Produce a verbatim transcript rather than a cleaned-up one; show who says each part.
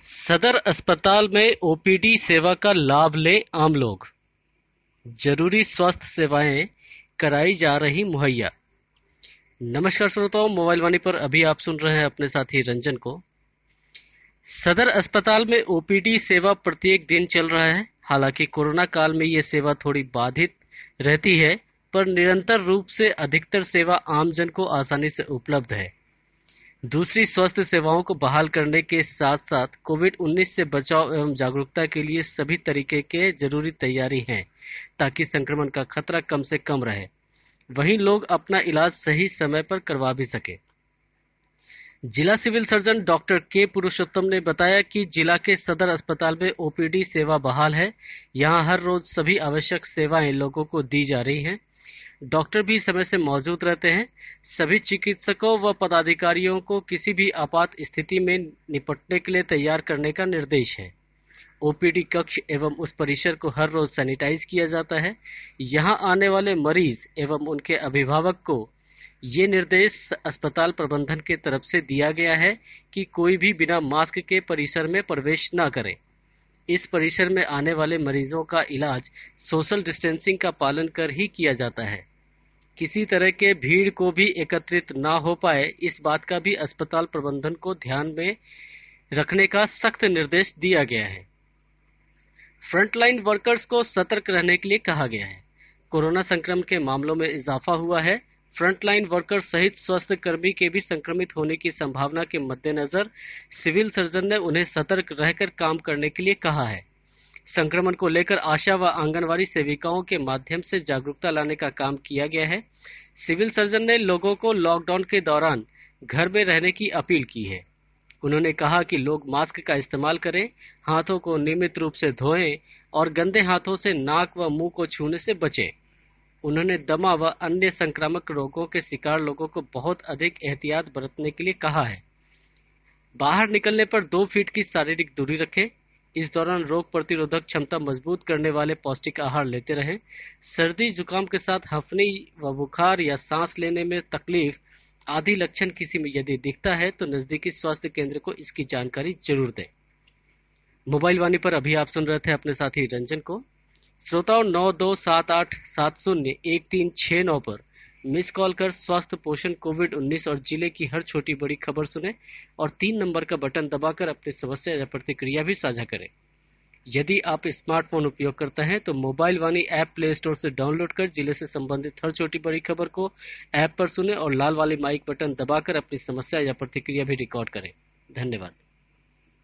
Speaker 1: सदर अस्पताल में ओपीडी सेवा का लाभ लें आम लोग। जरूरी स्वास्थ्य सेवाएं कराई जा रही मुहैया। नमस्कार श्रोताओं, मोबाइल वाणी पर अभी आप सुन रहे हैं अपने साथी रंजन को। सदर अस्पताल में ओपीडी सेवा प्रत्येक दिन चल रहा है। हालांकि कोरोना काल में ये सेवा थोड़ी बाधित रहती है, पर निरंतर रूप से अधिकतर सेवा आमजन को आसानी से उपलब्ध है। दूसरी स्वास्थ्य सेवाओं को बहाल करने के साथ साथ कोविड उन्नीस से बचाव एवं जागरूकता के लिए सभी तरीके के जरूरी तैयारी हैं, ताकि संक्रमण का खतरा कम से कम रहे, वहीं लोग अपना इलाज सही समय पर करवा भी सके। जिला सिविल सर्जन डॉक्टर के पुरुषोत्तम ने बताया कि जिला के सदर अस्पताल में ओपीडी सेवा बहाल है। यहां हर रोज सभी आवश्यक सेवाएं लोगों को दी जा रही हैं। डॉक्टर भी समय से मौजूद रहते हैं। सभी चिकित्सकों व पदाधिकारियों को किसी भी आपात स्थिति में निपटने के लिए तैयार करने का निर्देश है। ओपीडी कक्ष एवं उस परिसर को हर रोज सैनिटाइज किया जाता है। यहां आने वाले मरीज एवं उनके अभिभावक को ये निर्देश अस्पताल प्रबंधन की तरफ से दिया गया है कि कोई भी बिना मास्क के परिसर में प्रवेश न करे। इस परिसर में आने वाले मरीजों का इलाज सोशल डिस्टेंसिंग का पालन कर ही किया जाता है। किसी तरह के भीड़ को भी एकत्रित न हो पाए, इस बात का भी अस्पताल प्रबंधन को ध्यान में रखने का सख्त निर्देश दिया गया है। फ्रंटलाइन वर्कर्स को सतर्क रहने के लिए कहा गया है। कोरोना संक्रमण के मामलों में इजाफा हुआ है। फ्रंटलाइन वर्कर्स सहित स्वास्थ्य कर्मी के भी संक्रमित होने की संभावना के मद्देनजर सिविल सर्जन ने उन्हें सतर्क रहकर काम करने के लिए कहा है। संक्रमण को लेकर आशा व आंगनवाड़ी सेविकाओं के माध्यम से जागरूकता लाने का काम किया गया है। सिविल सर्जन ने लोगों को लॉकडाउन के दौरान घर में रहने की अपील की है। उन्होंने कहा कि लोग मास्क का इस्तेमाल करें, हाथों को नियमित रूप से धोएं और गंदे हाथों से नाक व मुंह को छूने से बचें। उन्होंने दमा व अन्य संक्रामक रोगों के शिकार लोगों को बहुत अधिक एहतियात बरतने के लिए कहा है। बाहर निकलने पर दो फीट की शारीरिक दूरी रखें। इस दौरान रोग प्रतिरोधक क्षमता मजबूत करने वाले पौष्टिक आहार लेते रहें। सर्दी जुकाम के साथ हंफनी व बुखार या सांस लेने में तकलीफ आदि लक्षण किसी में यदि दिखता है तो नजदीकी स्वास्थ्य केंद्र को इसकी जानकारी जरूर दें। मोबाइल वाणी पर अभी आप सुन रहे थे अपने साथी रंजन को। श्रोताओं, नौ दो सात आठ सात शून्य एक तीन छह नौ पर मिस कॉल कर स्वास्थ्य, पोषण, कोविड उन्नीस और जिले की हर छोटी बड़ी खबर सुने और तीन नंबर का बटन दबाकर अपनी समस्या या प्रतिक्रिया भी साझा करें। यदि आप स्मार्टफोन उपयोग करते हैं तो mobile Vaani app play store से डाउनलोड कर जिले से संबंधित हर छोटी बड़ी खबर को ऐप पर सुने और लाल वाली माइक बटन दबाकर अपनी समस्या या प्रतिक्रिया भी रिकॉर्ड करें। धन्यवाद।